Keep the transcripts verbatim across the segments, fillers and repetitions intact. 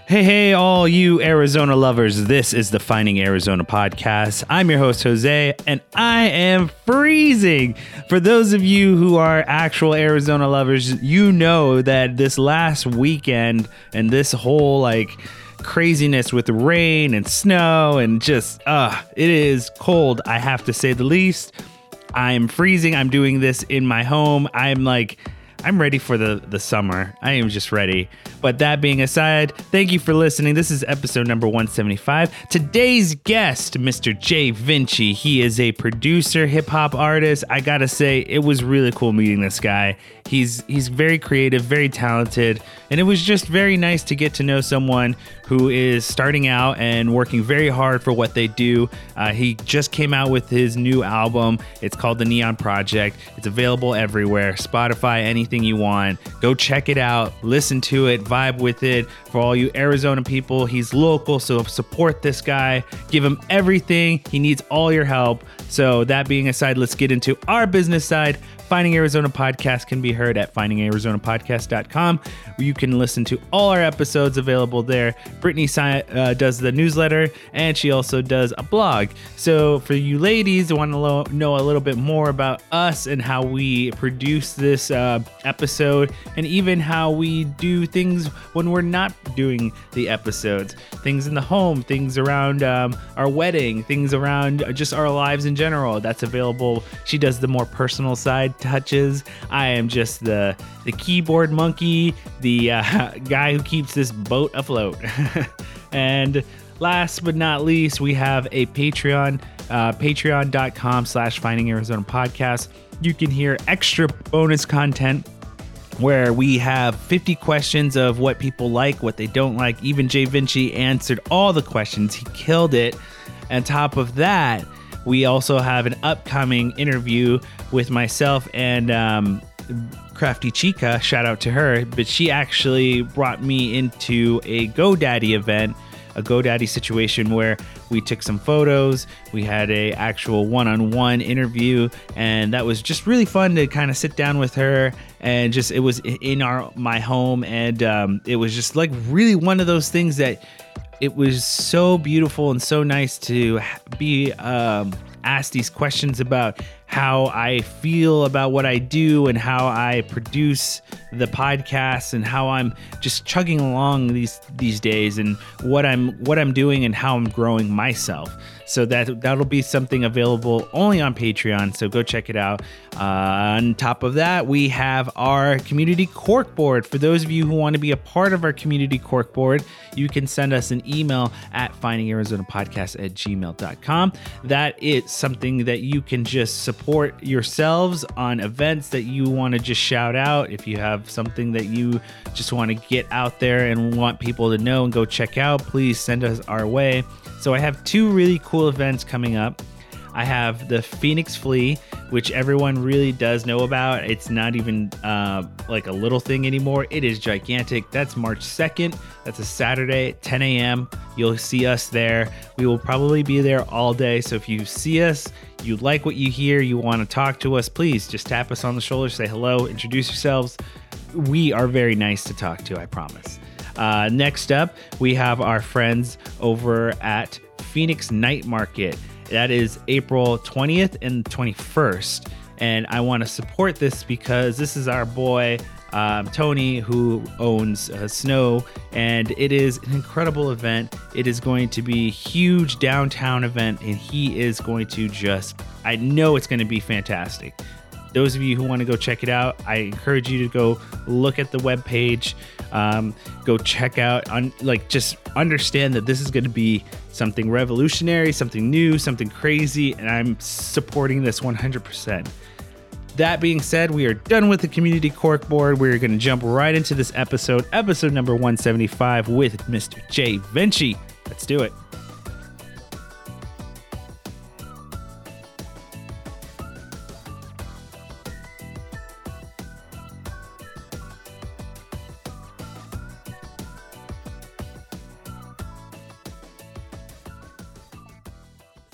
Hey, hey, all you Arizona lovers. This is the Finding Arizona podcast. I'm your host, Jose, and I am freezing. For those of you who are actual Arizona lovers, you know that this last weekend and this whole like craziness with rain and snow and just, uh, it is cold, I have to say the least. I'm freezing. I'm doing this in my home. I'm like... I'm ready for the, the summer. I am just ready. But that being aside, thank you for listening. This is episode number one seventy-five. Today's guest, Mister Jay Vinci. He is a producer, hip hop artist. I gotta say, it was really cool meeting this guy. He's he's very creative, very talented, and it was just very nice to get to know someone who is starting out and working very hard for what they do. Uh, he just came out with his new album. It's called The Neon Project. It's available everywhere, Spotify, anything you want. Go check it out, listen to it, vibe with it. For all you Arizona people, he's local, so support this guy. Give him everything. He needs all your help. So that being aside, let's get into our business side. Finding Arizona Podcast can be heard at finding arizona podcast dot com. You can listen to all our episodes available there. Brittany uh, does the newsletter, and she also does a blog. So for you ladies who want to lo- know a little bit more about us and how we produce this uh, episode, and even how we do things when we're not doing the episodes, things in the home, things around um, our wedding, things around just our lives in general, that's available. She does the more personal side touches. I am just the the keyboard monkey, the uh, guy who keeps this boat afloat. And last but not least, we have a Patreon, uh, patreon.com slash Finding Arizona Podcast. You can hear extra bonus content where we have fifty questions of what people like, what they don't like. Even Jay Vinci answered all the questions. He killed it. On top of that, we also have an upcoming interview with myself and um, Crafty Chica. Shout out to her. But she actually brought me into a GoDaddy event, a GoDaddy situation where we took some photos. We had a actual one-on-one interview, and that was just really fun to kind of sit down with her. And just it was in our my home, and um, it was just like really one of those things that it was so beautiful and so nice to be um, asked these questions about how I feel about what I do and how I produce the podcast and how I'm just chugging along these these days and what I'm what I'm doing and how I'm growing myself. So that that'll be something available only on Patreon. So go check it out. Uh, on top of that, we have our community corkboard. For those of you who want to be a part of our community corkboard, you can send us an email at finding arizona podcast at gmail dot com. That is something that you can just support yourselves on events that you want to just shout out. If you have something that you just want to get out there and want people to know and go check out, please send us our way. So I have two really cool events coming up. I have the Phoenix Flea, which everyone really does know about. It's not even uh, like a little thing anymore. It is gigantic. That's March second. That's a Saturday at ten a.m. You'll see us there. We will probably be there all day. So if you see us, you like what you hear, you want to talk to us, please just tap us on the shoulder, say hello, introduce yourselves. We are very nice to talk to, I promise. Uh, next up, we have our friends over at Phoenix Night Market. That is April twentieth and twenty-first. And I want to support this because this is our boy, um, Tony, who owns uh, Snow. And it is an incredible event. It is going to be a huge downtown event. And he is going to just, I know it's going to be fantastic. Those of you who want to go check it out, I encourage you to go look at the webpage, um, go check out, on, like just understand that this is going to be something revolutionary, something new, something crazy, and I'm supporting this one hundred percent. That being said, we are done with the community corkboard. We're going to jump right into this episode, episode number one seventy-five with Mister Jay Vinci. Let's do it.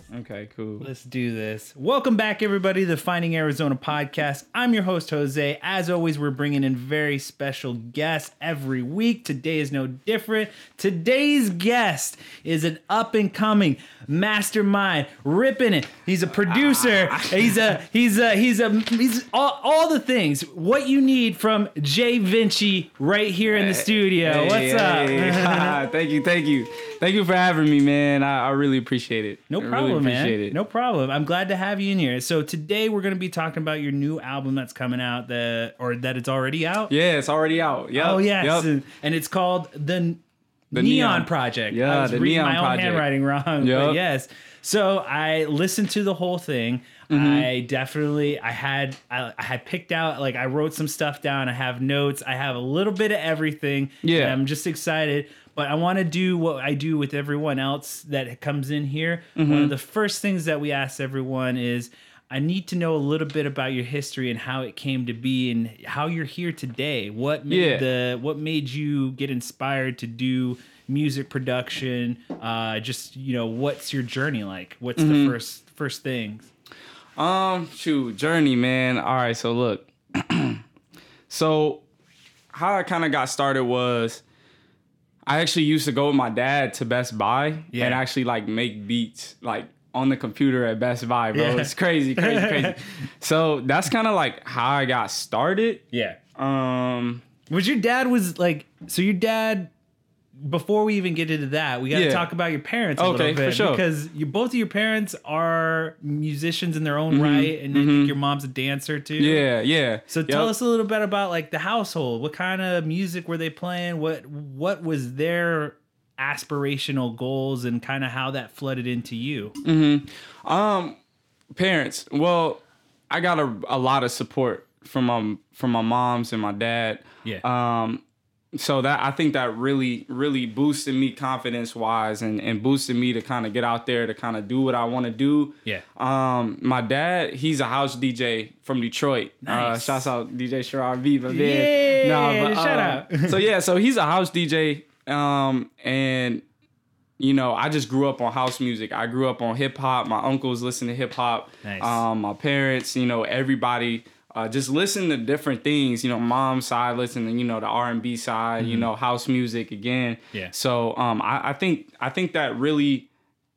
Okay, cool. Let's do this. Welcome back, everybody, to the Finding Arizona podcast. I'm your host, Jose. As always, we're bringing in very special guests every week. Today is no different. Today's guest is an up-and-coming mastermind, ripping it. He's a producer. He's a he's a he's a he's all, all the things. What you need from Jay Vinci right here in the studio. Hey, What's hey. up? Thank you, thank you, thank you for having me, man. I, I really appreciate it. No I problem, really appreciate man. It. No problem. I'm glad to have you in here. So today we're going to be talking about your new album that's coming out, that or that it's already out. Yeah, it's already out. Yep. Oh yes, Yep. and, and it's called the, The Neon, Neon. Project. Yeah, I was the reading Neon my own Project. handwriting wrong, Yep. but yes. So I listened to the whole thing. Mm-hmm. I definitely, I had, I, I had picked out, like I wrote some stuff down. I have notes. I have a little bit of everything. Yeah. And I'm just excited. But I want to do what I do with everyone else that comes in here. Mm-hmm. One of the first things that we ask everyone is, I need to know a little bit about your history and how it came to be and how you're here today. What made Yeah. the what made you get inspired to do music production? Uh, just you know, what's your journey like? What's Mm-hmm. the first first things? Um, shoot, journey, man. All right, so look. So how I kind of got started was I actually used to go with my dad to Best Buy Yeah. and actually like make beats like on the computer at Best Buy, bro. Yeah. It's crazy, crazy, crazy. So that's kind of like how I got started. Yeah. Um, Was your dad was like so? Your dad. Before we even get into that, we got to Yeah. talk about your parents a Okay, little bit for sure. because you both of your parents are musicians in their own Mm-hmm. right, and I think your mom's a dancer too. yeah, yeah. So Yep. tell us a little bit about like the household. What kind of music were they playing? What what was their aspirational goals and kind of how that flooded into you? Um, parents. Well, I got a, a lot of support from my from my moms and my dad. Yeah. Um, so that I think that really really boosted me confidence wise and and boosted me to kind of get out there to kind of do what I want to do. Yeah. Um, my dad, he's a house D J from Detroit. Uh, Nice. shouts out D J Sherrod V. But Yeah, man, shout uh, out. so yeah, so he's a house D J. Um, and you know, I just grew up on house music. I grew up on hip hop. My uncles listened to hip hop. Nice. Um, my parents, you know, everybody uh, just listen to different things. You know, mom's side listening, you know, the R and B side. You know, house music again. Yeah. So um, I, I think I think that really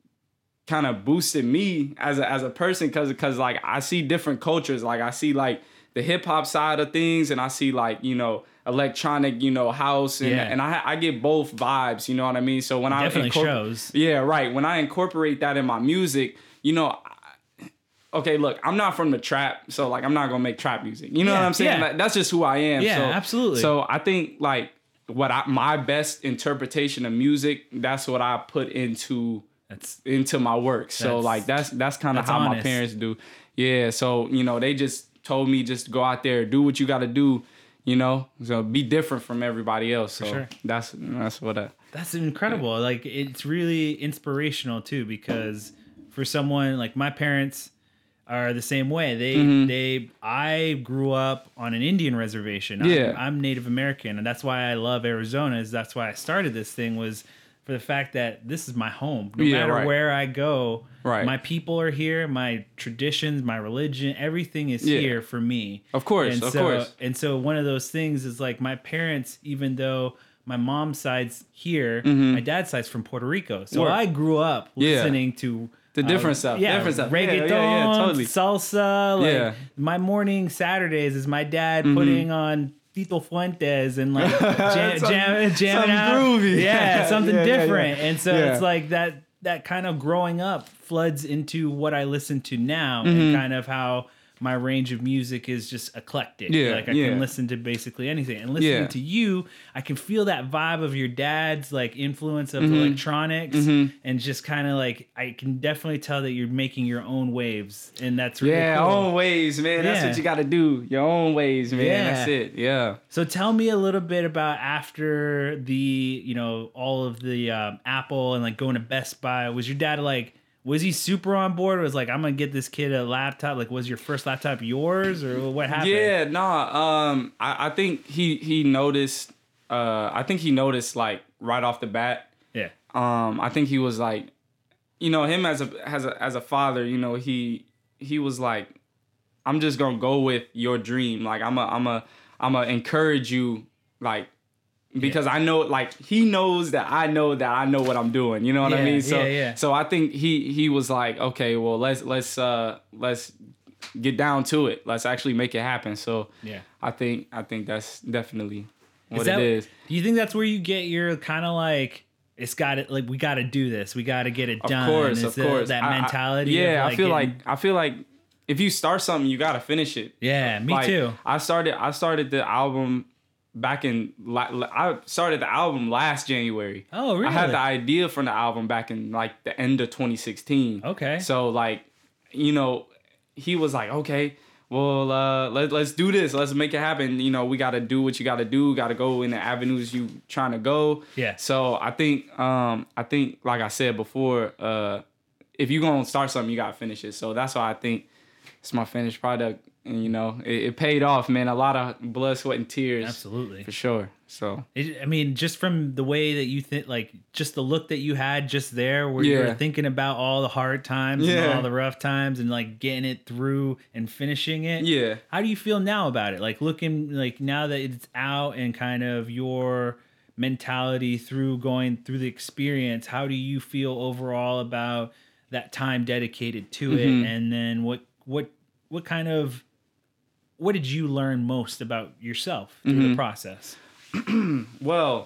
kind of boosted me as a as a person because because like I see different cultures. Like I see like the hip hop side of things, and I see like you know electronic, you know, house, and Yeah. and I I get both vibes. You know what I mean? So when I Definitely incorpor- shows. yeah, right. When I incorporate that in my music, you know. I- Okay, look, I'm not from the trap, so like I'm not gonna make trap music. You know Yeah, what I'm saying? yeah. Like, that's just who I am. Yeah, so, absolutely. So I think like what I my best interpretation of music, that's what I put into That's into my work. So That's- like that's that's kind of that's how my honest. parents do. Yeah. So you know they just told me just go out there, do what you got to do. You know, so be different from everybody else. So sure. that's that's what I. That's incredible. Like it's really inspirational too, because for someone like my parents are the same way. They Mm-hmm. they I grew up on an Indian reservation. I'm- Yeah. I'm, Native American, and that's why I love Arizona. Is that's why I started this thing was for the fact that this is my home. No Yeah, matter right. where I go, Right. my people are here. My traditions, my religion, everything is Yeah. here for me. Of course, and of so, course. And so one of those things is like my parents, even though my mom's side's here, my dad's side's from Puerto Rico. So Mm-hmm. Word. I grew up Yeah. listening to The different stuff, Yeah, different stuff. Yeah, reggaeton, yeah, yeah, totally. salsa. Like Yeah. my morning Saturdays is my dad putting on Tito Fuentes and like jam, Some- jam, jamming something out. groovy. Yeah, something Yeah, yeah, different. yeah. And so Yeah. it's like that that kind of growing up floods into what I listen to now Mm-hmm. and kind of how my range of music is just eclectic. Yeah, like I yeah. can listen to basically anything. And listening Yeah. to you, I can feel that vibe of your dad's like influence of Mm-hmm. electronics and just kind of like I can definitely tell that you're making your own waves, and that's really Yeah, cool. own ways, man. That's Yeah. what you got to do. Your own ways, man. Yeah. That's it. Yeah. So tell me a little bit about after the, you know, all of the um, Apple and like going to Best Buy. Was your dad like, was he super on board? Was like, I'm gonna get this kid a laptop. Like, was your first laptop yours, or what happened? Yeah, nah. Um, I, I think he he noticed. Uh, I think he noticed like right off the bat. yeah, Um, I think he was like, you know, him as a as a as a father, you know, he he was like, I'm just gonna go with your dream. Like I'm a I'm a I'm a encourage you, like, because yeah. I know, like, he knows that I know that I know what I'm doing. You know what yeah, I mean? So yeah, yeah. so I think he he was like, okay, well, let's let's uh let's get down to it. Let's actually make it happen. So yeah, I think I think that's definitely what is that, it is. Do you think that's where you get your kind of like, it's got it, like, we got to do this, we got to get it done? Of course, is of the, course. That I, mentality. I, yeah, of like I feel getting, like I feel like if you start something, you gotta finish it. Yeah, me like, too. I started I started the album back in I started the album last January. Oh, really? I had the idea from the album back in like the end of twenty sixteen. Okay. So like, you know, he was like, okay, well, uh, let, let's do this. Let's make it happen. You know, we got to do what you got to do. Got to go in the avenues you trying to go. Yeah. So I think, um, I think, like I said before, uh, if you're going to start something, you got to finish it. So that's why I think it's my finished product. And, you know, it, it paid off, man. A lot of blood, sweat, and tears. Absolutely. For sure. So, it, I mean, just from the way that you think, like, just the look that you had just there, where yeah. you were thinking about all the hard times yeah. and all the rough times and, like, getting it through and finishing it. Yeah. How do you feel now about it? Like, looking, like, now that it's out and kind of your mentality through going through the experience, how do you feel overall about that time dedicated to mm-hmm. it? And then what, what, what kind of, what did you learn most about yourself through mm-hmm. the process? Well,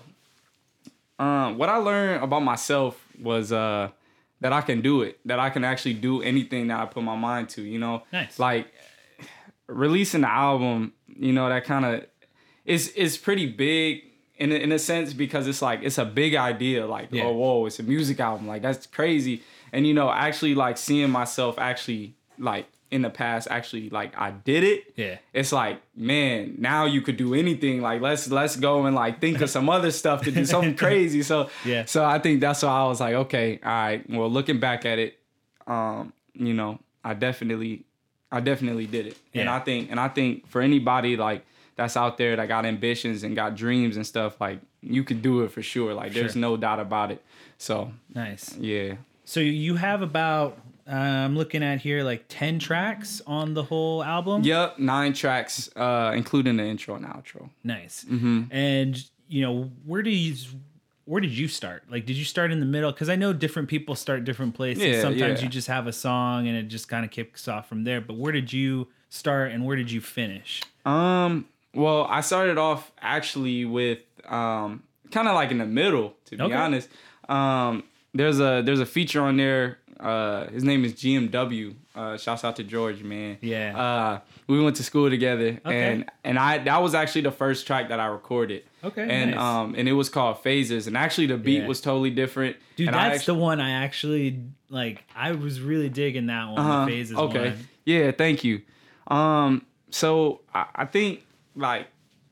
um, what I learned about myself was uh, that I can do it, that I can actually do anything that I put my mind to, you know? Nice. Like, releasing the album, you know, that kind of, is is pretty big in, in a sense, because it's like, it's a big idea, like, yeah. oh, whoa, it's a music album, like, that's crazy. And, you know, actually, like, seeing myself actually, like, in the past, actually, like, I did it. Yeah. It's like, man, now you could do anything. Like, let's let's go and like think of some other stuff to do, something crazy. So yeah. So I think that's why I was like, okay, all right. Well, looking back at it, um, you know, I definitely, I definitely did it. Yeah. And I think, and I think for anybody like that's out there that got ambitions and got dreams and stuff, like, you could do it for sure. Like, there's sure. no doubt about it. So nice. Yeah. So you have about. Uh, I'm looking at here like ten tracks on the whole album. Yep, nine tracks, uh, including the intro and outro. Nice. Mm-hmm. And you know, where do you, where did you start? Like, did you start in the middle? Because I know different people start different places. Yeah, Sometimes yeah. you just have a song and it just kind of kicks off from there. But where did you start and where did you finish? Um. Well, I started off actually with um, kind of like in the middle, to be okay. honest. Um, there's a there's a feature on there. Uh, his name is G M W. Uh, shouts out to George, man. Yeah. Uh, we went to school together, okay. and and I that was actually the first track that I recorded. Okay. And nice. um and it was called Phases, and actually the beat yeah. was totally different. Dude, and that's actually, the one I actually like. I was really digging that one. Uh-huh. The Phases okay. one. Yeah. Thank you. Um. So I, I think like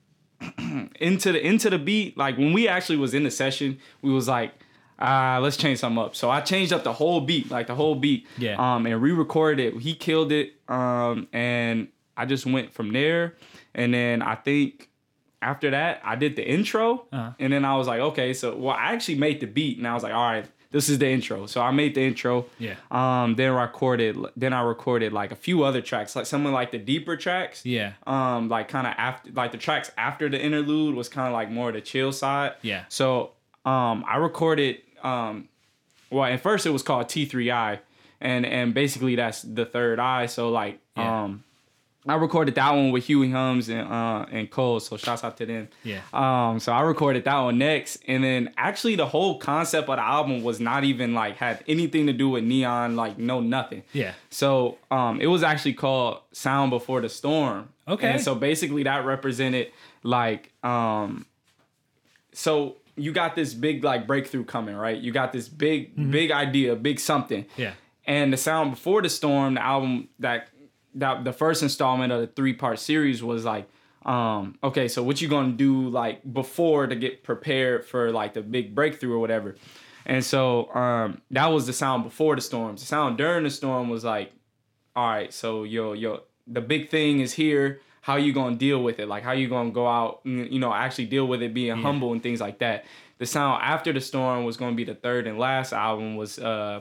into the into the beat, like when we actually was in the session, we was like, Uh, let's change something up. So I changed up the whole beat, like the whole beat. Yeah. Um, and re-recorded it. He killed it. Um, and I just went from there. And then I think after that, I did the intro. Uh-huh. And then I was like, okay, so well, I actually made the beat, and I was like, all right, this is the intro. So I made the intro. Yeah. Um, then I recorded. Then I recorded like a few other tracks, like some of like the deeper tracks. Yeah. Um, like kind of after, like the tracks after the interlude was kind of like more the chill side. Yeah. So. Um, I recorded, um, well, at first it was called T three I, and and basically that's the third eye. So like, yeah. um, I recorded that one with Huey Hums and uh and Cole. So shouts out to them. Yeah. Um, so I recorded that one next, and then actually the whole concept of the album was not even like had anything to do with Neon, like no nothing. Yeah. So um, it was actually called Sound Before the Storm. Okay. And so basically that represented like um, so. You got this big like breakthrough coming, right? You got this big, mm-hmm. big idea, big something. Yeah. And the Sound Before the Storm, the album that that the first installment of the three part series was like, um, okay, so what you gonna do like before to get prepared for like the big breakthrough or whatever. And so um, that was the Sound Before the Storm. The sound during the storm was like, all right, so yo, yo, the big thing is here. How you gonna deal with it? Like, how you gonna go out, you know, actually deal with it, being yeah. humble and things like that. The sound after the storm was gonna be the third and last album. Was uh,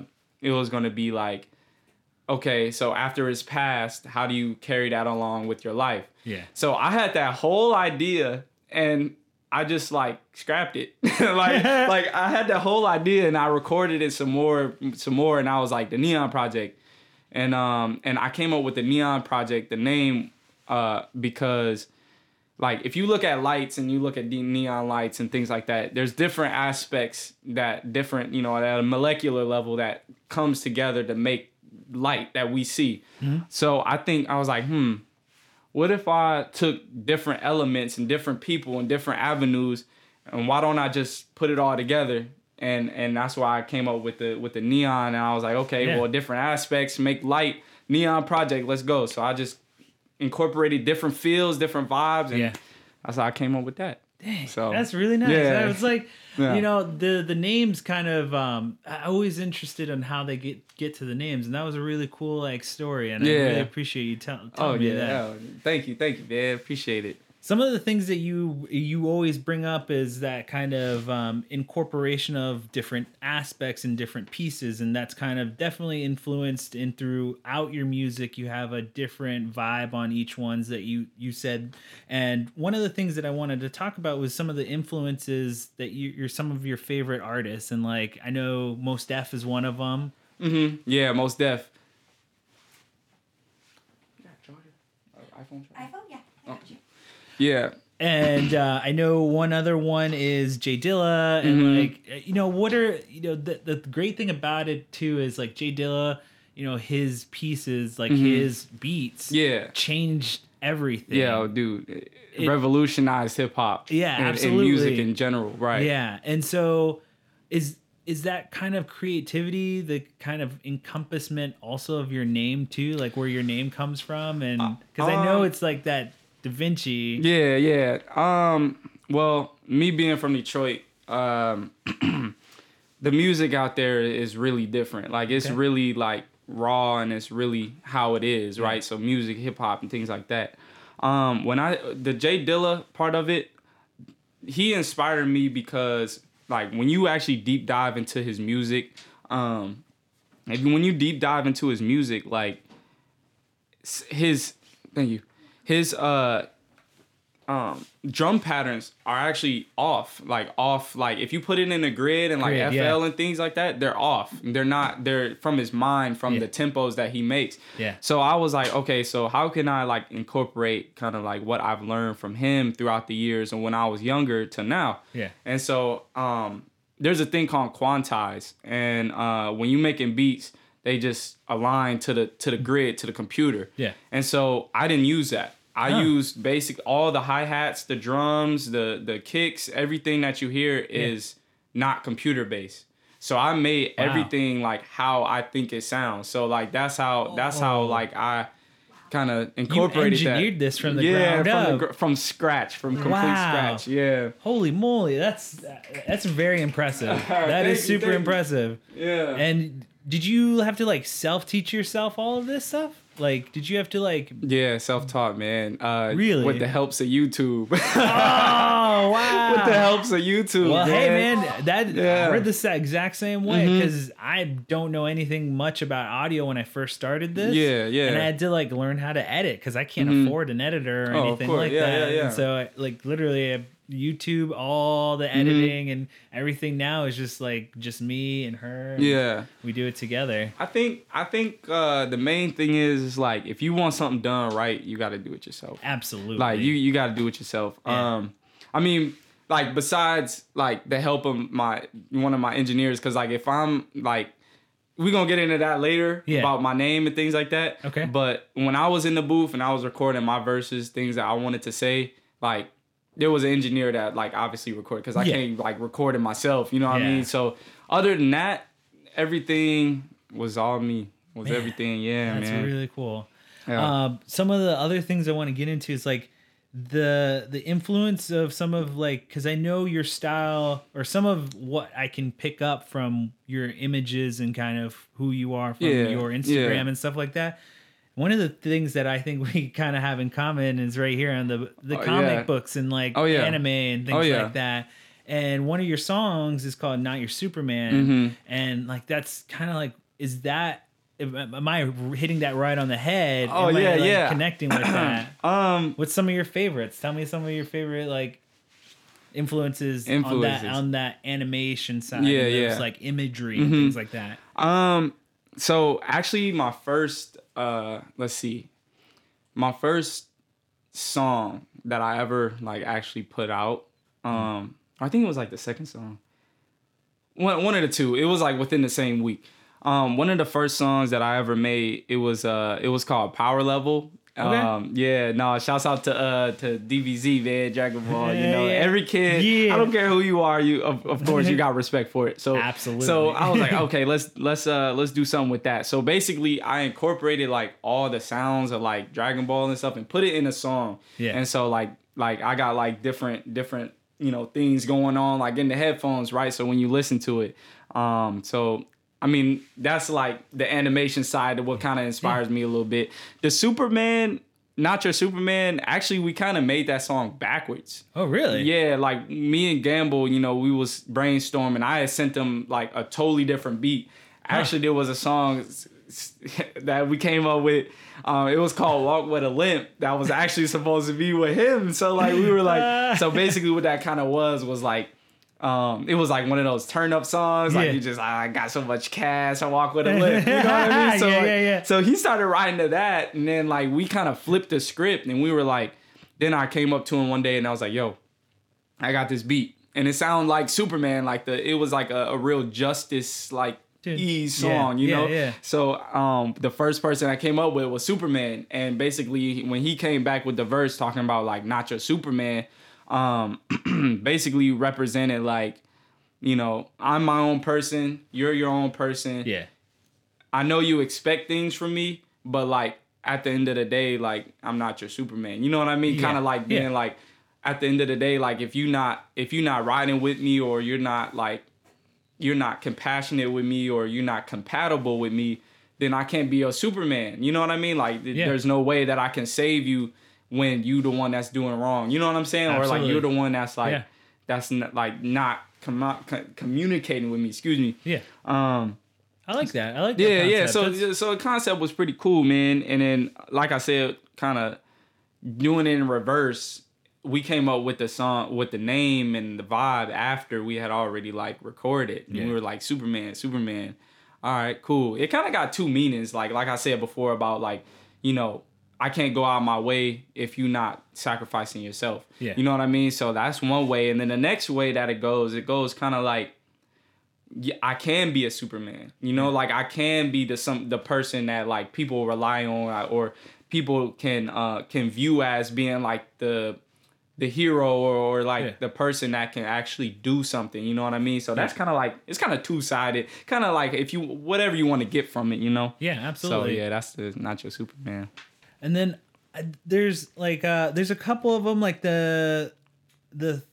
it was going to be like, okay, so after it's passed, how do you carry that along with your life? Yeah. So I had that whole idea, and I just like scrapped it. like like I had that whole idea, and I recorded it some more, some more, and I was like, the Neon Project, and um and I came up with the Neon Project, the name, uh because like if you look at lights and you look at the neon lights and things like that, there's different aspects that different, you know, at a molecular level that comes together to make light that we see. Mm-hmm. So I think I was like, hmm, what if I took different elements and different people and different avenues, and why don't I just put it all together? And and that's why I came up with the with the neon, and I was like, okay, yeah. well, different aspects make light. Neon Project, let's go. So I just incorporated different feels, different vibes, and yeah. that's how I came up with that. Dang, so that's really nice. Yeah. It's like, yeah. you know, the the names kind of, um, I always interested in how they get get to the names, and that was a really cool like story, and yeah. I really appreciate you tell, telling oh, me yeah. that. Oh, thank you, thank you, man. Appreciate it. Some of the things that you you always bring up is that kind of um, incorporation of different aspects and different pieces, and that's kind of definitely influenced in throughout your music. You have a different vibe on each ones that you you said, and one of the things that I wanted to talk about was some of the influences that you, you're some of your favorite artists, and like I know Mos Def is one of them. Mm-hmm. Yeah, Mos Def. Yeah, charger. Uh, iPhone charger. iPhone, yeah. I got you. Yeah. And uh, I know one other one is Jay Dilla, and mm-hmm. like you know what are you know the the great thing about it too is like Jay Dilla, you know his pieces like mm-hmm. his beats, yeah, changed everything. Yeah, dude, it, it revolutionized hip hop. Yeah, and, absolutely. And music in general, right? Yeah, and so is is that kind of creativity the kind of encompassment also of your name too, like where your name comes from, and because uh, I know it's like that. Da Vinci. Yeah, yeah. Um, well, me being from Detroit, um, the music out there is really different. Like it's okay. really like raw, and it's really how it is, right? Yeah. So music, hip hop, and things like that. Um, when I the Jay Dilla part of it, he inspired me because like when you actually deep dive into his music, um, if, when you deep dive into his music, like his, thank you. His uh um drum patterns are actually off, like off like if you put it in a grid and like grid, F L yeah. and things like that, they're off. They're not they're from his mind, from yeah. the tempos that he makes. Yeah. So I was like, okay, so how can I like incorporate kind of like what I've learned from him throughout the years and when I was younger to now. Yeah. And so um there's a thing called quantize, and uh when you making beats, they just align to the to the grid, to the computer. Yeah. And so I didn't use that. I huh. used basic all the hi-hats, the drums, the the kicks, everything that you hear is yeah. not computer based. So I made wow. everything like how I think it sounds. So like that's how oh. that's how like I kind of incorporated you engineered that. this from the yeah, ground from up. The, from scratch, from complete wow. scratch. Yeah. Holy moly, that's that's very impressive. That is super you, impressive. You. Yeah. And did you have to like self-teach yourself all of this stuff? Like, did you have to like? Yeah, self-taught, man. Uh, really? With the helps of YouTube. Oh wow! With the helps of YouTube. Well, man. hey man, that yeah. I heard this the exact same way because mm-hmm. I don't know anything much about audio when I first started this. Yeah, yeah. And I had to like learn how to edit because I can't mm-hmm. afford an editor or oh, anything of course. like yeah, that. Yeah, yeah. And so, I, like, literally, I, YouTube, all the editing mm-hmm. and everything now is just like just me and her. And yeah, we do it together. I think I think uh, the main thing is, is like if you want something done right, you got to do it yourself. Absolutely. Like you you got to do it yourself. Yeah. Um, I mean, like besides like the help of my one of my engineers, because like if I'm like. We're going to get into that later yeah. about my name and things like that. Okay. But when I was in the booth and I was recording my verses, things that I wanted to say, like, there was an engineer that, like, obviously recorded because I yeah. can't, like, record it myself. You know what yeah. I mean? So, other than that, everything was all me. Was man, everything. Yeah, that's man. That's really cool. Yeah. Um, some of the other things I want to get into is, like, the the influence of some of like because I know your style or some of what I can pick up from your images and kind of who you are from yeah, your Instagram yeah. and stuff like that. One of the things that I think we kind of have in common is right here on the the oh, comic yeah. books and like oh, yeah. anime and things oh, yeah. like that. And one of your songs is called "Not Your Superman," mm-hmm. and like that's kind of like is that am I hitting that right on the head? Oh am yeah, I, like, yeah. connecting with that. Um, What's some of your favorites? Tell me some of your favorite like influences, Influences. on that on that animation side. Yeah, and those, yeah. like imagery and things like that. Um, so actually, my first, uh, let's see, my first song that I ever like actually put out. Um, I think it was like the second song. One, one of the two. It was like within the same week. Um, one of the first songs that I ever made. It was uh, it was called Power Level. Okay. Um, yeah, no, shouts out to uh to D B Z, man, Dragon Ball. You Yeah, know, yeah. every kid. Yeah. I don't care who you are. You of, of course you got respect for it. So Absolutely. So I was like, okay, let's let's uh let's do something with that. So basically, I incorporated like all the sounds of like Dragon Ball and stuff and put it in a song. Yeah. And so like like I got like different different you know things going on like in the headphones, right? So when you listen to it, um, so. I mean, that's like the animation side of what kind of inspires me a little bit. The Superman, Not Your Superman, actually, we kind of made that song backwards. Oh, really? Yeah, like me and Gamble, you know, we was brainstorming. I had sent them like a totally different beat. Actually, there was a song that we came up with. Um, it was called Walk With a Limp. That was actually supposed to be with him. So like we were like, so basically what that kind of was, was like, Um, it was like one of those turn up songs, like Yeah. you just I got so much cash, I walk with a limp. You know what I mean? So Yeah, like, yeah, yeah. so he started writing to that, and then like we kind of flipped the script, and we were like, then I came up to him one day, and I was like, "Yo, I got this beat," and it sounded like Superman, like the it was like a, a real justice like Dude, ease yeah, song, you yeah, know? yeah. So um, the first person I came up with was Superman, and basically when he came back with the verse talking about like not your Superman, um, basically represented like. You know, I'm my own person. You're your own person. Yeah. I know you expect things from me, but like at the end of the day, like I'm not your Superman. You know what I mean? Yeah. Kind of like being Yeah. like at the end of the day, like if you not if you're not riding with me, or you're not like you're not compassionate with me, or you're not compatible with me, then I can't be your Superman. You know what I mean? Like th- Yeah. there's no way that I can save you when you the one that's doing wrong. You know what I'm saying? Or like Absolutely. you're the one that's like Yeah. that's not, like not com- co- communicating with me. Excuse me. Yeah. Um. I like that. I like that. Yeah. Yeah. concept. So That's- so the concept was pretty cool, man. And then like I said, kind of doing it in reverse. We came up with the song with the name and the vibe after we had already like recorded. And Yeah. we were like Superman, Superman. All right, cool. It kind of got two meanings. Like like I said before about like you know. I can't go out my way if you're not sacrificing yourself. Yeah. You know what I mean? So that's one way. And then the next way that it goes, it goes kind of like, yeah, I can be a Superman. You know, like I can be the some the person that like people rely on, or people can uh can view as being like the the hero, or, or like Yeah. the person that can actually do something. You know what I mean? So that's kind of like it's kind of two sided. Kind of like if you whatever you want to get from it. You know? yeah, absolutely. So yeah, that's the Not Your Superman. And then uh, there's like uh there's a couple of them like the the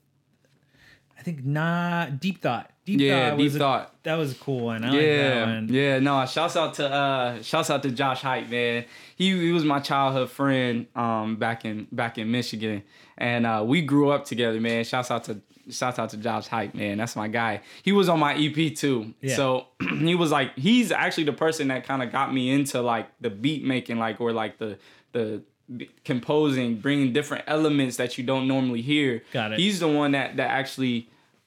I think not Deep Thought. Deep Yeah, Thought Deep was a- Thought. that was a cool one. I like that Yeah, one. yeah. No, shouts out to uh, shouts out to Josh Hype, man. He he was my childhood friend um back in back in Michigan, and uh, we grew up together, man. Shouts out to shouts out to Josh Hype, man. That's my guy. He was on my E P too. Yeah. So he was like he's actually the person that kind of got me into like the beat making, like or like the the composing, bringing different elements that you don't normally hear. Got it. He's the one that that actually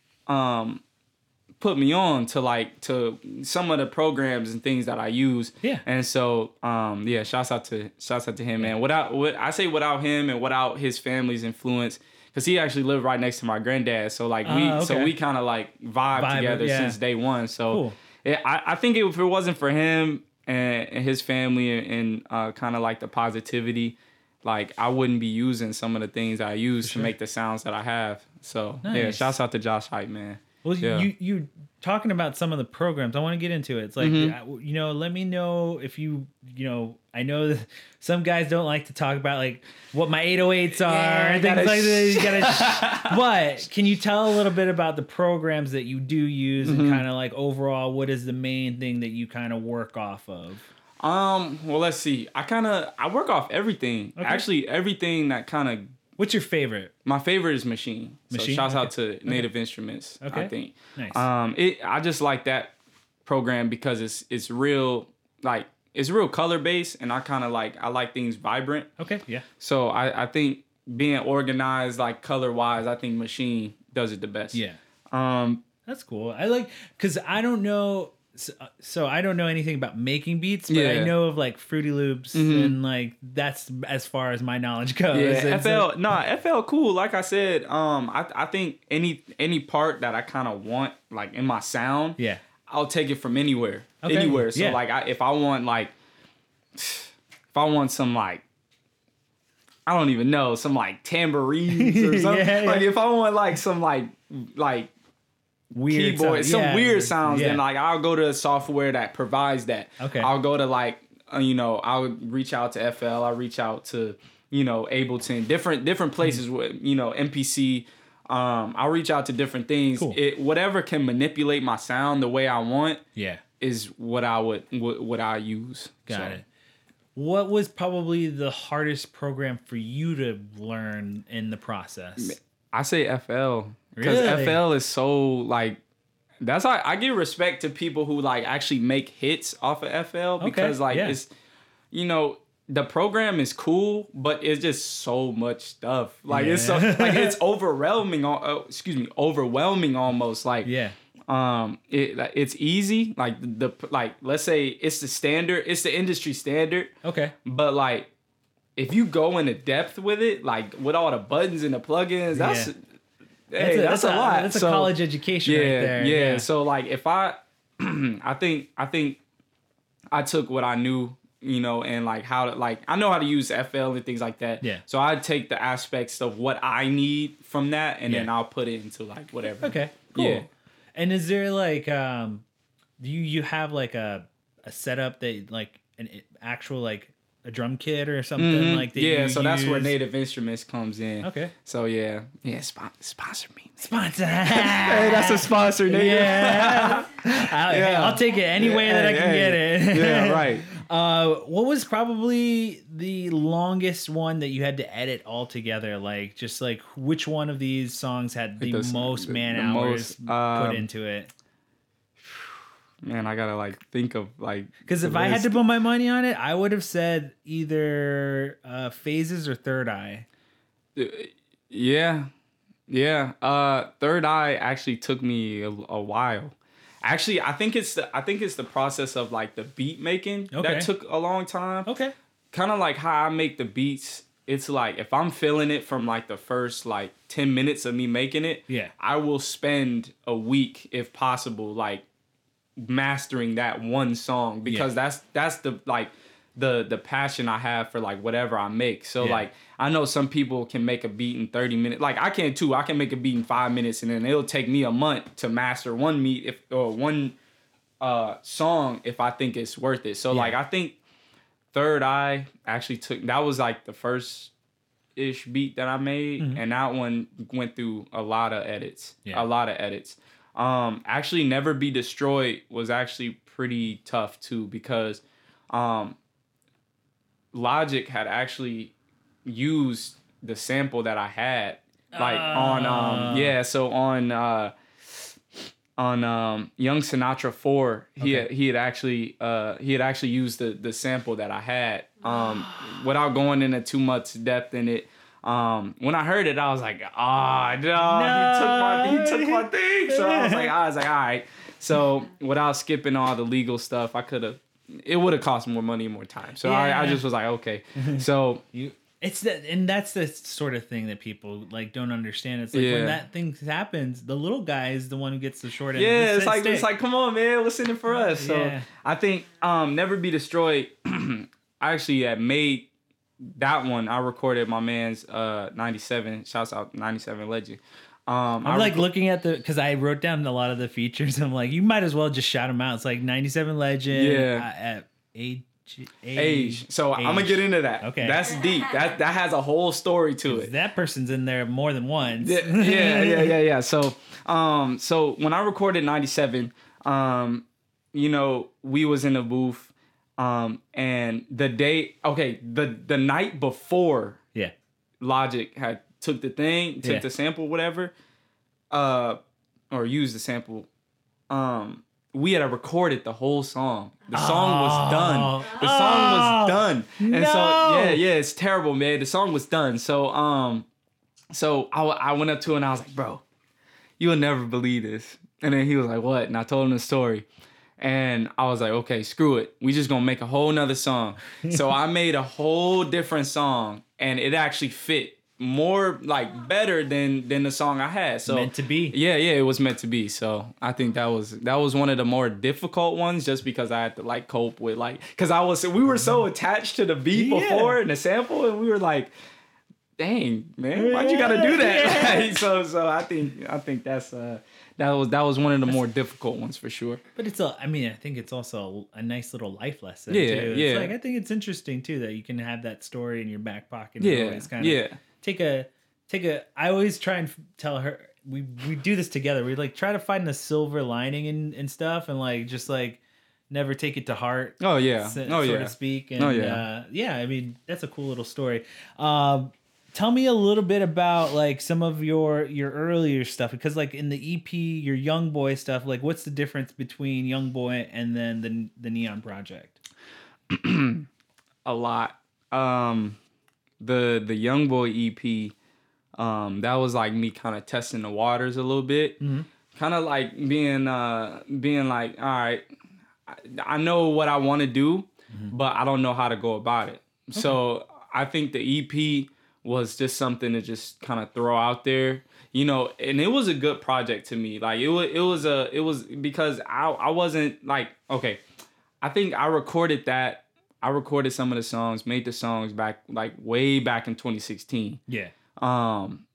um put me on to like to some of the programs and things that I use. Yeah. And so um yeah, shouts out to shouts out to him, man. Without what I say without him and without his family's influence, because he actually lived right next to my granddad. So like we Ah, so okay. we kind of like vibe, Vibe, together yeah. since day one. So Cool. yeah, I, I think if it wasn't for him and, and his family and, and uh, kind of like the positivity, like I wouldn't be using some of the things I use sure. to make the sounds that I have. So yeah, Nice. shouts out to Josh Hype, man. Well, Yeah. you you talking about some of the programs. I want to get into it. It's like Mm-hmm. uh, you know, let me know if you you know. I know that some guys don't like to talk about like what my eight oh eights are Yeah, and things gotta like sh- that. You gotta. Sh- but can you tell a little bit about the programs that you do use Mm-hmm. and kind of like overall, what is the main thing that you kind of work off of? Um, well, let's see. I kind of I work off everything. Okay. Actually, everything that kind of What's your favorite? my favorite is Machine. Machine? So shouts out Okay. to Native Instruments. Okay. I think. Nice. Um, it I just like that program because it's it's real like it's real color based, and I kind of like I like things vibrant. Okay, yeah. So I I think being organized like color wise, I think Machine does it the best. Yeah. Um, That's cool. I like because I don't know. So, so I don't know anything about making beats, but I Yeah. know of like Fruity Loops, Mhm. and like that's as far as my knowledge goes. Yeah, And F so- L. Nah, F L cool. Like I said, um, I I think any any part that I kind of want like in my sound, yeah. I'll take it from anywhere, Okay, anywhere. So yeah. like, I, if I want like, if I want some like, I don't even know, some like tambourines or something. Yeah, yeah. Like if I want like some like like Weird keyboard, sound- some yeah, weird sounds, yeah. then like I'll go to a software that provides that. Okay. I'll go to like uh, you know I'll reach out to F L. I'll reach out to you know Ableton, different different places Mm-hmm. with you know M P C. Um, I'll reach out to different things. Cool. It whatever can manipulate my sound the way I want yeah. is what I would what, what I use. Got So, it. What was probably the hardest program for you to learn in the process? I say F L because Really? F L is so like that's why I give respect to people who like actually make hits off of F L because like yeah. it's you know the program is cool but it's just so much stuff like it's so Yeah. like it's overwhelming al- uh, excuse me overwhelming almost like Yeah. um it like, it's easy like the like let's say it's the standard it's the industry standard Okay. but like if you go into depth with it like with all the buttons and the plugins that's Yeah. hey, that's, a, lot That's a So, college education yeah right there. yeah so like if I I think I think I took what I knew you know and like how to like I know how to use F L and things like that Yeah. so I take the aspects of what I need from that and then Yeah. I'll put it into like whatever Okay. Cool. Yeah. And is there like um, do you you have like a a setup that like an actual like a drum kit or something Mhm. like that? yeah you so that's where use? Native Instruments comes in Okay. so yeah yeah spon- sponsor me Sponsor. hey that's a sponsor Native. Yeah. I'll, Yeah. I'll take it any way that I Hey, can hey. get it. Yeah, right. Uh, what was probably the longest one that you had to edit altogether? Like, just like which one of these songs had the, The- most the- man the hours most, put um, into it? Man, I gotta like think of like Because the if I had list. to put my money on it, I would have said either uh, Phases or Third Eye. Yeah, yeah. Uh, Third Eye actually took me a, a while. Actually, I think it's the I think it's the process of like the beat making Okay. that took a long time. Okay. Kind of like how I make the beats. It's like if I'm feeling it from like the first like ten minutes of me making it, Yeah. I will spend a week if possible, like mastering that one song because Yeah. that's that's the like the the passion I have for like whatever I make. So Yeah. like I know some people can make a beat in thirty minutes. Like I can too. I can make a beat in five minutes and then it'll take me a month to master one beat if or one uh song if I think it's worth it. So Yeah. like I think Third Eye actually took that was like the first ish beat that I made Mhm. and that one went through a lot of edits. Yeah. A lot of edits. Um actually Never Be Destroyed was actually pretty tough too because um Logic had actually used the sample that I had like on Ah. um yeah so on uh on um Young Sinatra four he Okay. had, he had actually uh he had actually used the the sample that I had um without going into too much depth in it. Um when I heard it I was like ah no, he took my he took my thing so I was like I was like all right so without skipping all the legal stuff I could have it would have cost more money and more time so I, I Yeah. just was like okay so You, it's that, and that's the sort of thing that people like don't understand. It's like when Yeah. that thing happens, the little guy is the one who gets the short end. of yeah the it's like stick. it's like come on man what's in it for us so Yeah. I think um Never Be Destroyed I actually had made that one I recorded my man's uh ninety-seven shouts out ninety-seven Legend um I'm I like reco- looking at the because I wrote down a lot of the features. I'm like, you might as well just shout them out. It's like ninety-seven Legend. Yeah. Uh, at age, age so I'm gonna age. get into that Okay. that's deep that that has a whole story to it. That person's in there more than once. Yeah, yeah, yeah, yeah, yeah. So, um, so when I recorded ninety-seven, um, you know, we was in the booth, um, and the day, okay, the the night before Yeah. Logic had took the thing, took Yeah. the sample, whatever, uh, or used the sample, um, we had recorded the whole song. The song was done. The song was done. And no. so yeah, yeah, it's terrible, man. The song was done. So um, so I I went up to him and I was like, bro, you will never believe this. And then he was like, what? And I told him the story. And I was like, okay, screw it. We just gonna make a whole nother song. So I made a whole different song, and it actually fit more like better than than the song I had. So meant to be. Yeah, yeah, it was meant to be. So I think that was that was one of the more difficult ones, just because I had to like cope with like because I was we were so attached to the beat Yeah. before and the sample, and we were like, dang, man, why'd you gotta do that? Like, so so I think I think that's uh that was that was one of the more difficult ones for sure. But it's a, I mean, I think it's also a nice little life lesson. Yeah, too. It's yeah. like, I think it's interesting too that you can have that story in your back pocket. And Yeah, always kind of yeah. take a, take a, I always try and f- tell her, we, we do this together. We like try to find the silver lining and, and stuff and like, just like never take it to heart. Oh yeah. So, Oh so yeah. to speak. And Oh, yeah. uh, yeah, I mean, that's a cool little story. Um, Tell me a little bit about like some of your your earlier stuff, because like in the E P, your Young Boy stuff, like what's the difference between Young Boy and then the the Neon Project? A lot. Um, the the Young Boy E P, um, that was like me kind of testing the waters a little bit, Mm-hmm. kind of like being uh being like, all right, I, I know what I want to do, Mm-hmm. but I don't know how to go about it. Okay. So I think the E P was just something to just kind of throw out there, you know, and it was a good project to me. Like it was, it was a, it was because I, I wasn't like, okay, I think I recorded that. I recorded some of the songs, made the songs back, like way back in twenty sixteen. Yeah. Um,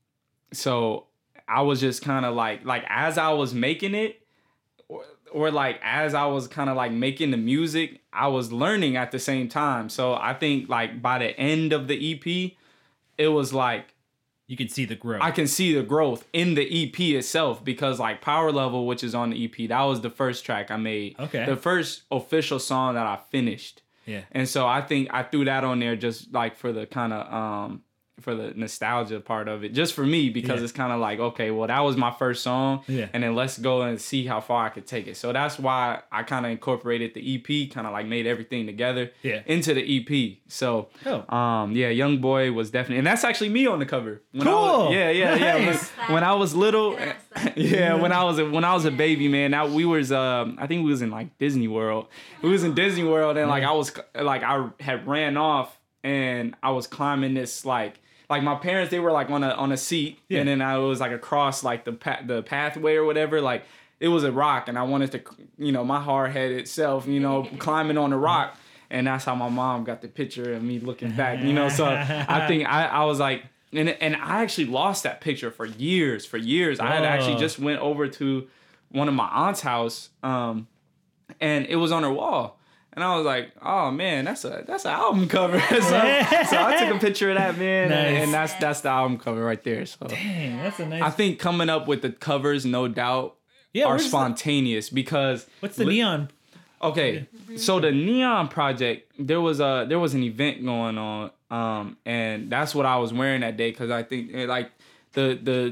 so I was just kind of like, like as I was making it, or, or like as I was kind of like making the music, I was learning at the same time. So I think like by the end of the E P, it was like you can see the growth. I can see the growth in the E P itself, because like Power Level, which is on the E P, that was the first track I made. Okay. The first official song that I finished. Yeah. And so I think I threw that on there just like for the kind of um for the nostalgia part of it, just for me, because Yeah. it's kind of like, okay, well, that was my first song, Yeah. and then let's go and see how far I could take it. So that's why I kind of incorporated the E P, kind of like made everything together Yeah. into the E P. So, Oh. um, yeah, Young Boy was definitely, and that's actually me on the cover. When I Cool. was, yeah, yeah, yeah. Nice. When, when I was little, That's that. yeah, when I was a, when I was a baby, man, that we was um, I think we was in like Disney World. We was in Disney World, and like I was like I had ran off, and I was climbing this like. Like my parents, they were like on a on a seat, Yeah. and then I was like across like the pa- the pathway or whatever. Like it was a rock, and I wanted to, you know, my hard headed self, you know, climbing on the rock, and that's how my mom got the picture of me looking back, you know. So I think I, I was like, and and I actually lost that picture for years, for years. I had actually Oh. just went over to one of my aunt's house, um, and it was on her wall. And I was like, "Oh man, that's a that's an album cover." so, so I took a picture of that, man, Nice. and, and that's that's the album cover right there. So Dang, that's a nice. I think coming up with the covers, no doubt, Yeah, are where's the- spontaneous because What's the li- Neon? Okay, so the Neon Project, there was a there was an event going on, um, and that's what I was wearing that day, because I think eh, like the the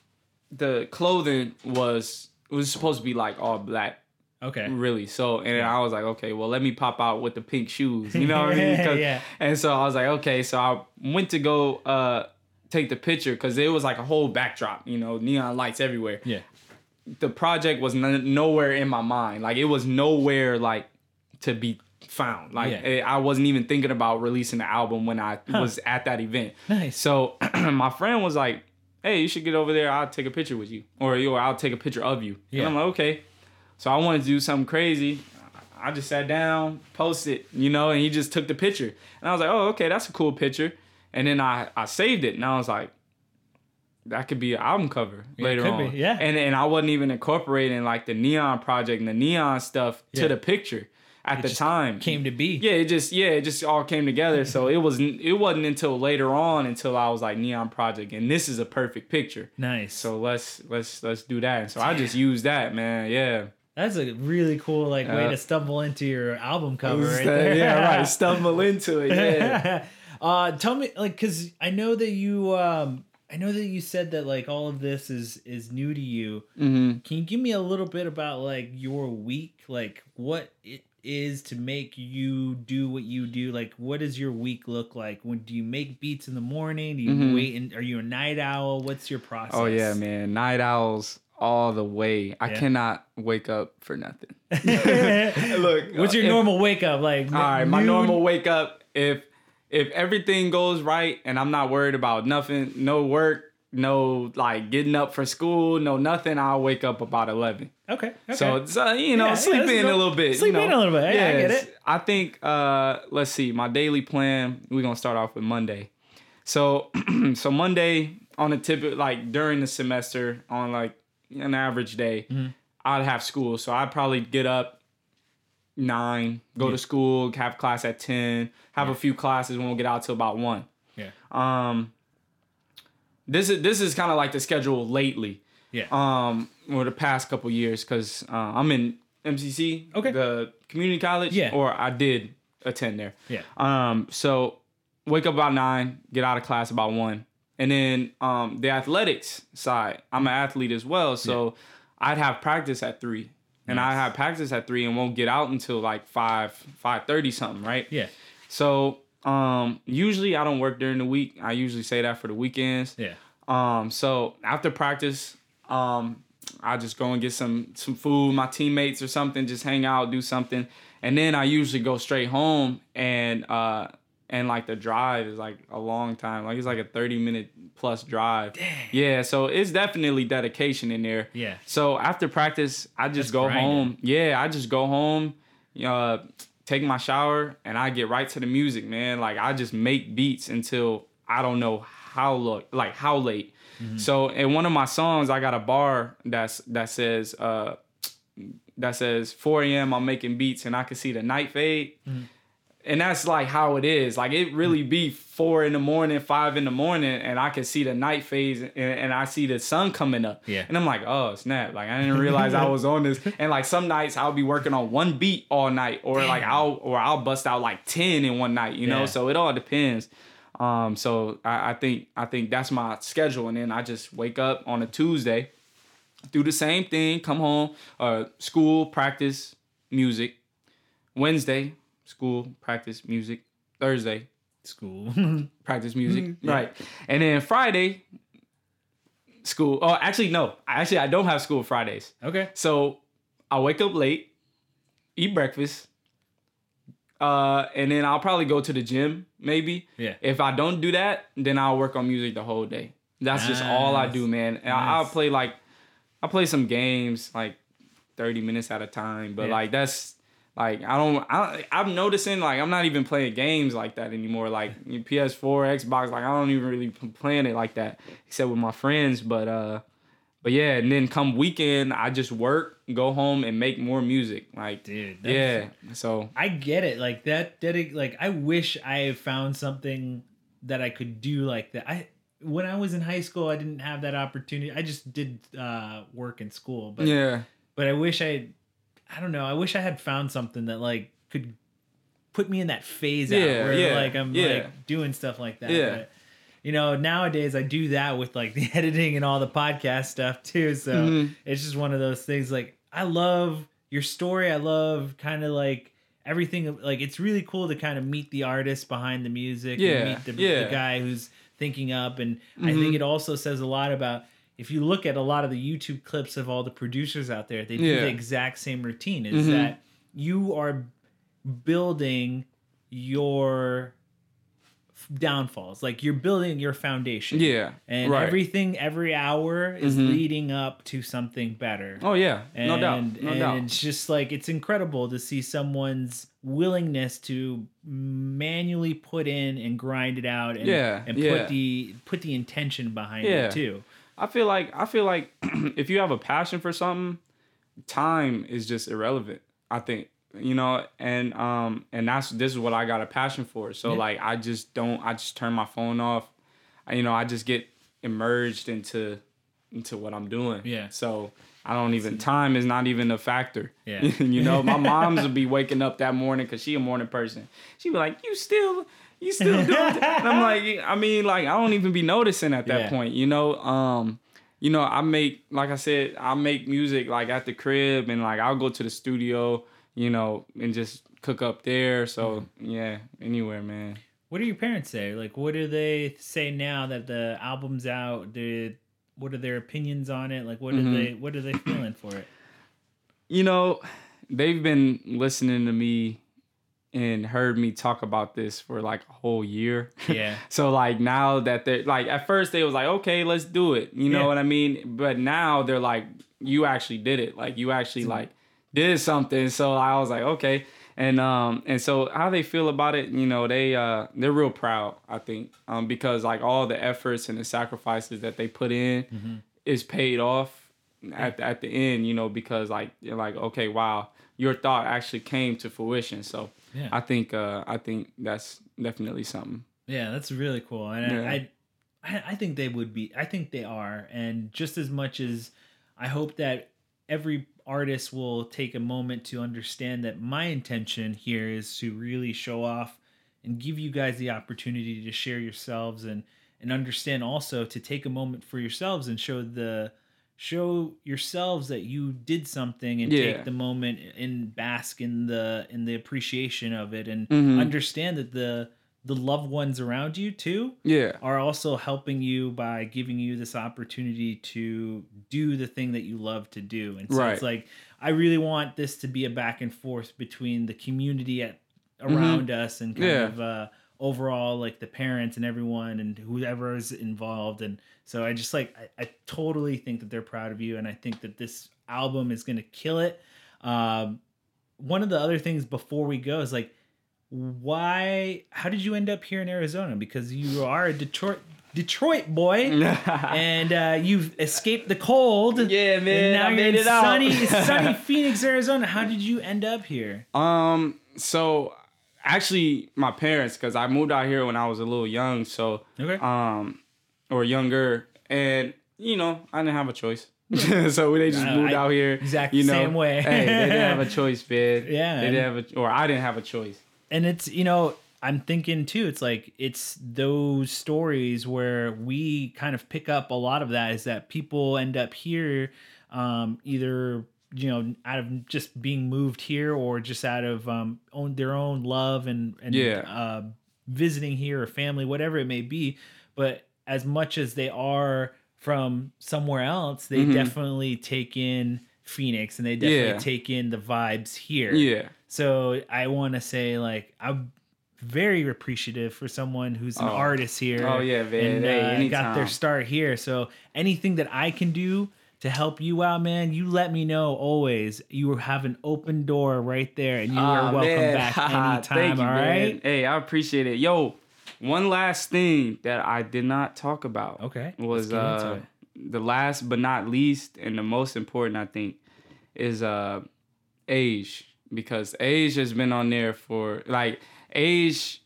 the clothing was was supposed to be like all black. Okay. Really. So, and I was like, okay, well, let me pop out with the pink shoes. You know what I mean? 'Cause- Yeah. And so I was like, okay. So I went to go uh, take the picture, because it was like a whole backdrop, you know, neon lights everywhere. Yeah. The project was n- nowhere in my mind. Like, it was nowhere, like, to be found. Like, Yeah. eh, I wasn't even thinking about releasing the album when I Huh. was at that event. Nice. So my friend was like, hey, you should get over there. I'll take a picture with you. Or, or I'll take a picture of you. Yeah. And I'm like, okay. So I wanted to do something crazy. I just sat down, posted, you know, and he just took the picture. And I was like, oh, okay, that's a cool picture. And then I, I saved it, and I was like, that could be an album cover Yeah, it later could on. be, yeah. And and I wasn't even incorporating like the Neon Project and the neon stuff Yeah. to the picture at It the just time. Came to be. Yeah, it just yeah, it just all came together. So it was it wasn't until later on until I was like Neon Project, and this is a perfect picture. Nice. So let's let's let's do that. And so I just used that, man. Yeah. That's a really cool like way Uh, to stumble into your album cover right Uh, there. yeah, right. Stumble into it. Yeah. uh, tell me, like, because I know that you um I know that you said that like all of this is is new to you. Mm-hmm. Can you give me a little bit about like your week, like what it is to make you do what you do? Like, what does your week look like? When do you make beats in the morning? Do you Mm-hmm. wait? And are you a night owl? What's your process? Oh yeah, man, night owls all the way. I Yeah. cannot wake up for nothing. Look, what's your if- normal wake up like? All right, my normal wake up, if if everything goes right and I'm not worried about nothing, no work, no like getting up for school, no nothing, I'll wake up about eleven. Okay. okay. So it's, uh, you know, Yeah, sleep yeah, in go- a little bit. sleep you know? in a little bit. Yeah, I get Yes. it. I think uh let's see, my daily plan, we're gonna start off with Monday. So so Monday on a typical like during the semester on like an average day, Mm-hmm. I'd have school. So I'd probably get up nine, go Yeah. to school, have class at ten, have Yeah. a few classes, won't get out till about one. Yeah. Um, this is this is kind of like the schedule lately. Yeah. Um, or the past couple years, because uh, I'm in M C C, Okay. the community college, Yeah. or I did attend there. Yeah. Um, so wake up about nine, get out of class about one, and then um, the athletics side, I'm an athlete as well, so I'd have practice at three, and Nice. I have practice at three, and won't get out until like five, five thirty something, right? Yeah. So um, usually I don't work during the week. I usually say that for the weekends. Yeah. Um, so after practice, um, I just go and get some some food, my teammates or something, just hang out, do something, and then I usually go straight home. And uh, and like the drive is like a long time, like it's like a thirty minute plus drive. Dang. Yeah, so it's definitely dedication in there. Yeah. So after practice, I just That's go grinding. home. Yeah, I just go home, uh, take my shower, and I get right to the music, man. Like I just make beats until I don't know how lo- like how late. Mm-hmm. So in one of my songs, I got a bar that's that says uh, that says four a.m. I'm making beats and I can see the night fade. Mm-hmm. And that's like how it is. Like it really be four in the morning, five in the morning, and I can see the night phase and, and I see the sun coming up. Yeah. And I'm like, oh snap! Like I didn't realize I was on this. And like some nights I'll be working on one beat all night, or like Damn. I'll or I'll bust out like ten in one night. You know, Yeah. so it all depends. Um, so I, I think I think that's my schedule, and then I just wake up on a Tuesday, do the same thing, come home, uh, school, practice, music. Wednesday, school, practice, music. Thursday, School. practice music. Yeah. Right. And then Friday, school. Oh, actually, no. Actually, I don't have school Fridays. Okay. So I wake up late, eat breakfast, uh, and then I'll probably go to the gym, maybe. Yeah. If I don't do that, then I'll work on music the whole day. That's just all I Nice. do, man. And I, I'll Nice. play like, I play some games like thirty minutes at a time, but Yeah. like that's like I don't. I, I'm noticing like I'm not even playing games like that anymore. Like P S four, Xbox, like I don't even really p- playing it like that except with my friends. But uh, but yeah, and then come weekend, I just work, go home, and make more music. Like Dude, that's- yeah. So I get it. Like that dedic like I wish I had found something that I could do like that. I when I was in high school, I didn't have that opportunity. I just did uh work in school, but yeah, but I wish I I don't know. I wish I had found something that like could put me in that phase out Yeah, where yeah, like I'm yeah. like doing stuff like that. Yeah. But, you know, nowadays I do that with like the editing and all the podcast stuff too. So Mhm. it's just one of those things. Like I love your story. I love kind of like everything. Like it's really cool to kind of meet the artist behind the music. Yeah, And meet the, yeah. the guy who's thinking up. And I Mhm. think it also says a lot about. If you look at a lot of the YouTube clips of all the producers out there, they do Yeah. the exact same routine. Is Mhm. that you are building your downfalls, like you're building your foundation. yeah, And right. everything every hour is Mhm. leading up to something better. Oh yeah, And, no doubt, no and doubt. it's just like it's incredible to see someone's willingness to manually put in and grind it out and, Yeah, and yeah. put the put the intention behind Yeah. it too. I feel like I feel like if you have a passion for something, time is just irrelevant. I think you know, and um, and that's this is what I got a passion for. So Yeah. like, I just don't. I just turn my phone off. I, you know, I just get immersed into into what I'm doing. Yeah. So I don't even time is not even a factor. Yeah. You know, my mom's would be waking up that morning because she a morning person. She'd be like, "You still." You still doing it? And I'm like, I mean, like, I don't even be noticing at that Yeah. point, you know? Um, you know, I make, like I said, I make music, like, at the crib, and, like, I'll go to the studio, you know, and just cook up there. So, yeah, anywhere, man. What do your parents say? Like, what do they say now that the album's out? Did what are their opinions on it? Like, what Mm-hmm. are they what are they feeling for it? You know, they've been listening to me and heard me talk about this for like a whole year. Yeah. So like now that they're like, at first they was like, okay, let's do it. You know Yeah. what I mean? But now they're like, you actually did it. Like you actually like did something. So I was like, okay. And um and so how they feel about it, you know, they uh they're real proud, I think, um because like all the efforts and the sacrifices that they put in Mm-hmm. is paid off at the, at the end, you know, because like you're like, okay, wow, your thought actually came to fruition. So Yeah. I think uh I think that's definitely something. Yeah, that's really cool. And Yeah. I, I I think they would be I think they are. And just as much as I hope that every artist will take a moment to understand that my intention here is to really show off and give you guys the opportunity to share yourselves and and understand also to take a moment for yourselves and show the show yourselves that you did something and Yeah. take the moment and bask in the in the appreciation of it and Mhm. understand that the the loved ones around you too Yeah. are also helping you by giving you this opportunity to do the thing that you love to do. And so Right. it's like, I really want this to be a back and forth between the community at around us and kind Yeah. of uh, overall like the parents and everyone and whoever is involved. And so I just like, I, I totally think that they're proud of you. And I think that this album is going to kill it. Um, one of the other things before we go is like, why how did you end up here in Arizona? Because you are a Detroit Detroit boy and uh you've escaped the cold. Yeah, man, And now I you're made in it out. sunny sunny Phoenix, Arizona. How did you end up here? Um, so actually my parents, because I moved out here when I was a little young, so Okay. um or younger, and you know, I didn't have a choice. So they just Uh, moved I- out here. exactly you know, same way. Hey, they didn't have a choice, man. Yeah, They didn't have a or I didn't have a choice. And it's, you know, I'm thinking too, it's like it's those stories where we kind of pick up a lot of that is that people end up here um, either, you know, out of just being moved here or just out of um, own their own love and, and Yeah. uh, visiting here or family, whatever it may be. But as much as they are from somewhere else, they Mhm. definitely take in Phoenix and they definitely Yeah. take in the vibes here. Yeah. So I want to say, like, I'm very appreciative for someone who's an Oh. artist here. Oh, yeah, man. and Hey, uh, got anytime. their start here. So anything that I can do to help you out, man, you let me know always. You have an open door right there, and you are Ah, welcome man. back Haha, anytime. Thank you, all man. right. Hey, I appreciate it. Yo, one last thing that I did not talk about. Okay, Was let's get into uh the last but not least and the most important, I think, is uh age, because age has been on there for like age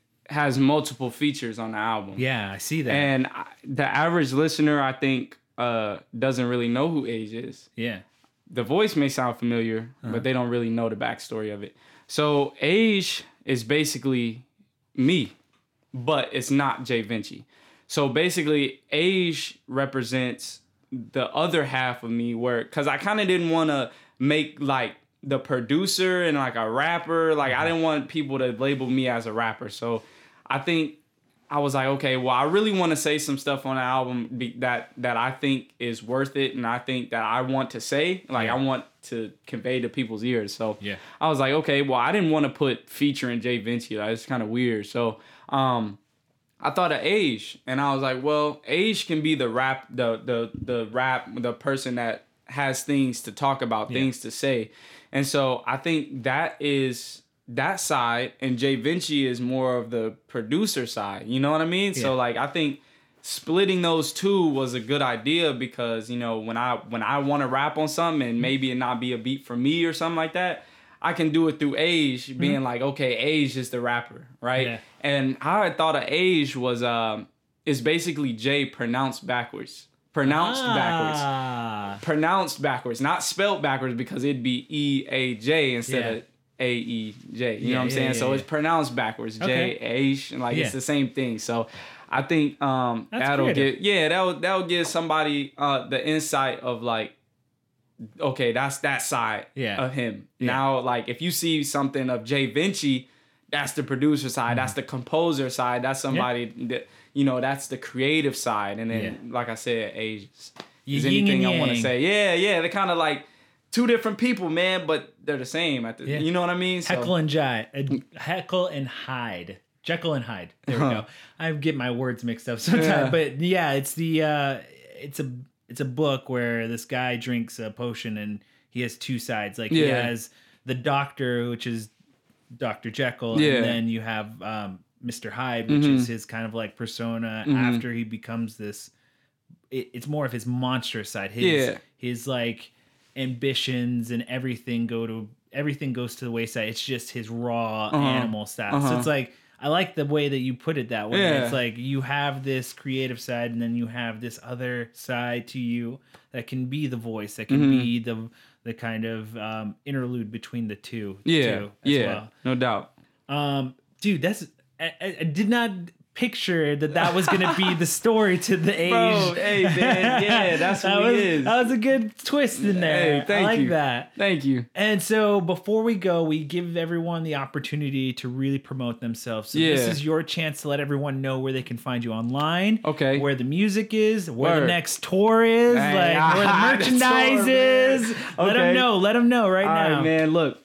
has multiple features on the album. Yeah, I see that. And I, the average listener, I think, uh doesn't really know who Age is. yeah. The voice may sound familiar, but they don't really know the backstory of it. So Age is basically me, but it's not Jay Vinci. So basically, Age represents the other half of me, where because I kind of didn't want to make like the producer and like a rapper. Like I didn't want people to label me as a rapper. So I think I was like, okay, well, I really want to say some stuff on the album be, that that I think is worth it, and I think that I want to say, like Yeah. I want to convey to people's ears. So Yeah. I was like, okay, well, I didn't want to put featuring Jay Vinci. Like, it's kind of weird. So um, I thought of Age, and I was like, well, Age can be the rap, the the the rap, the person that has things to talk about, Yeah. things to say, and so I think that is that side, and Jay Vinci is more of the producer side. You know what I mean? Yeah. So like, I think splitting those two was a good idea, because you know when I when I want to rap on something and maybe it not be a beat for me or something like that, I can do it through Age, being like, okay, Age is the rapper, right? Yeah. And how I thought of Age was um is basically Jay pronounced backwards, pronounced backwards, Ah. pronounced backwards, not spelled backwards, because it'd be E A J instead Yeah. of A E J. You Yeah, know what I'm yeah, saying? yeah, so yeah. it's pronounced backwards. Okay. J H, and like Yeah. it's the same thing. So I think um That's that'll creative. get yeah, that'll that'll give somebody uh the insight of like, okay, that's that side Yeah. of him. Yeah. Now, like if you see something of Jay Vinci, that's the producer side, Mm-hmm. that's the composer side, that's somebody that you know, that's the creative side. And then Yeah. like I said, age Yin is and anything I want to yang. say. Yeah, yeah. They're kind of like two different people, man, but they're the same at the Yeah. you know what I mean? So, Heckle and Jai, uh, Heckle and Hyde, Jekyll and Hyde. There we go. I get my words mixed up sometimes, Yeah. but yeah, it's the uh, it's a it's a book where this guy drinks a potion and he has two sides. Like he Yeah. has the doctor, which is Doctor Jekyll, Yeah. and then you have um, Mister Hyde, which is his kind of like persona after he becomes this. It, it's more of his monstrous side. His Yeah. his like ambitions and everything go to everything goes to the wayside. It's just his raw animal style. So Uh-huh. it's like I like the way that you put it that way. Yeah. It's like you have this creative side and then you have this other side to you that can be the voice, that can Mm-hmm. be the the kind of um, interlude between the two. yeah, too, as yeah, well. no doubt. Um, dude, that's I, I I did not picture that that was gonna be the story to the age. Bro, hey man, yeah, that's that what was, it is. That was a good twist in there. Hey, thank I like you. that. Thank you. And so before we go, we give everyone the opportunity to really promote themselves. So this Yeah. is your chance to let everyone know where they can find you online. Okay. Where the music is, where the Word. next tour is, Hey, like where the ah, the merchandise tour, man. is. Let them Okay. know. Let them know right All now. right, man. Look,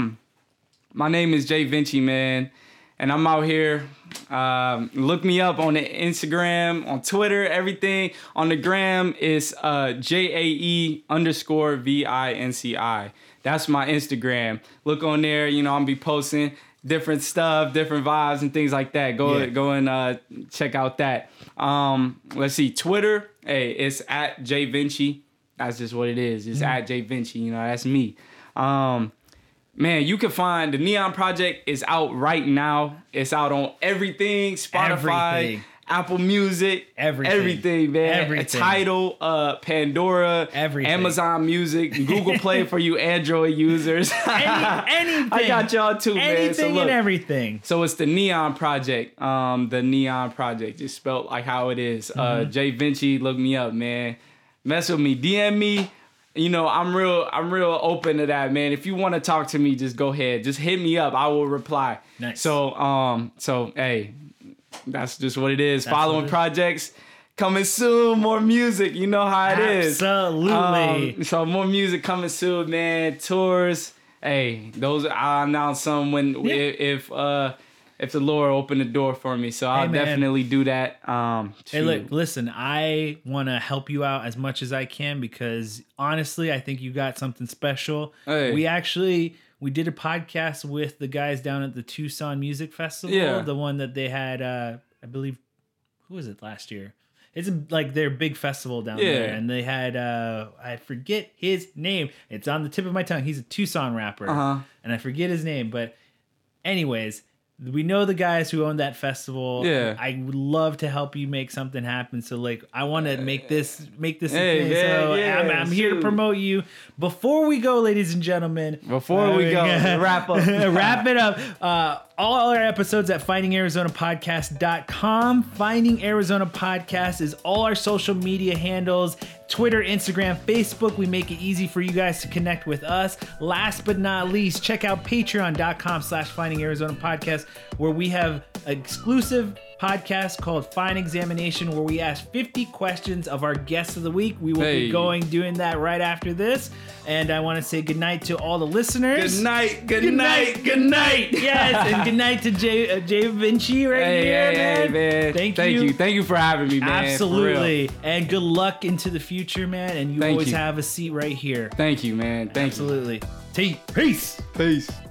my name is Jay Vinci, man, and I'm out here. Um, look me up on the Instagram, on Twitter, everything. On the gram is uh, J A E underscore V I N C I. That's my Instagram. Look on there. You know, I'm be posting different stuff, different vibes, and things like that. Go Yeah. go and uh, check out that. Um, let's see, Twitter. Hey, it's at J Vinci. That's just what it is. It's at J Vinci. You know, that's me. Um, man, you can find the Neon Project is out right now. It's out on everything: Spotify, Everything. Apple Music, Everything. everything, man. Everything. Tidal, uh, Pandora, Everything. Amazon Music, Google Play for you Android users. Any, anything. I got y'all too, man. So Anything look, and everything. so it's the Neon Project. Um, the Neon Project, just spelled like how it is. Mm-hmm. Uh, Jay Vinci, look me up, man. Mess with me, D M me. You know, I'm real. I'm real open to that, man. If you want to talk to me, just go ahead. Just hit me up. I will reply. Nice. So, um, so hey, that's just what it is. That's Following what it is. projects coming soon. More music. You know how it is. Absolutely. Um, so more music coming soon, man. Tours. Hey, those I'll announce some when Yeah. if, if uh if the Lord opened the door for me. So I'll Hey, man. definitely do that. Um, Hey, shoot. look, listen, I want to help you out as much as I can because honestly, I think you got something special. Hey. We actually we did a podcast with the guys down at the Tucson Music Festival, Yeah. the one that they had uh I believe who was it last year? It's a, like their big festival down Yeah. there, and they had uh I forget his name. It's on the tip of my tongue. He's a Tucson rapper, Uh-huh. and I forget his name. But anyways, we know the guys who own that festival. Yeah. I would love to help you make something happen. So like, I want to make this make this a Hey, thing. man, so yeah, I'm, I'm here to shoot. promote you. Before we go, ladies and gentlemen. Before we go, wrap up. wrap it up. Uh, all our episodes at finding arizona podcast dot com. Finding Arizona Podcast is all our social media handles. Twitter, Instagram, Facebook. We make it easy for you guys to connect with us. Last but not least, check out patreon dot com slash finding arizona podcast, where we have exclusive podcast called Fine Examination, where we ask fifty questions of our guests of the week. We will Hey. be going doing that right after this. And I want to say goodnight to all the listeners. Good night. Good, Good night. night. Good night. Yes, and good night to Jay, uh, Jay Vinci right Hey, here, hey, man. hey, man. Thank, Thank you. you. Thank you for having me, man. For real. Absolutely. And good luck into the future, man. And you Thank always you. have a seat right here. Thank you, man. Thank Absolutely. T- Peace. you. Peace.